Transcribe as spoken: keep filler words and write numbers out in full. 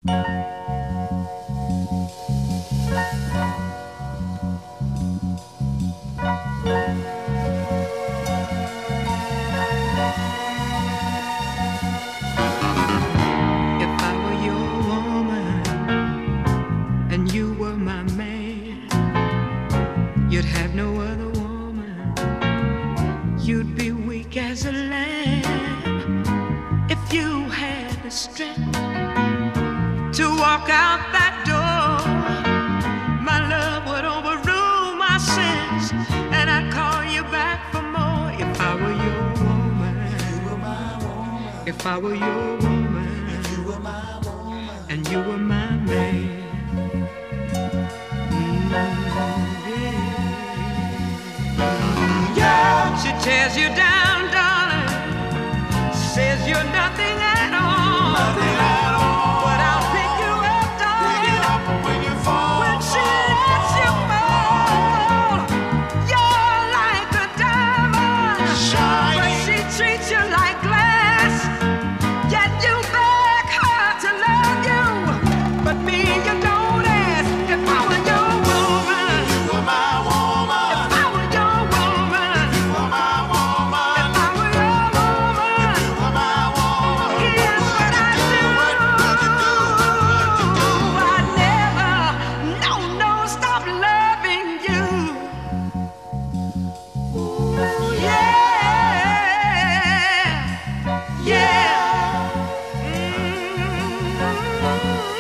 If I were your woman, if you were my woman, and you were my man, mm, yeah. Yeah. She tears you down, darling, says you're nothing at all, nothing at all. But I'll pick you up, darling, pick you up when you fall. When she lets you fall, you're like a diamond, shining, but she treats you like glass. But me, you don't ask. If I were your woman, you were my woman. If I were your woman, you were my woman. If I were your woman, you were my woman. Here's what I do. What would you do? What would you do? I'd never, no, no, stop loving you. Ooh, yeah, yeah. Mm-hmm.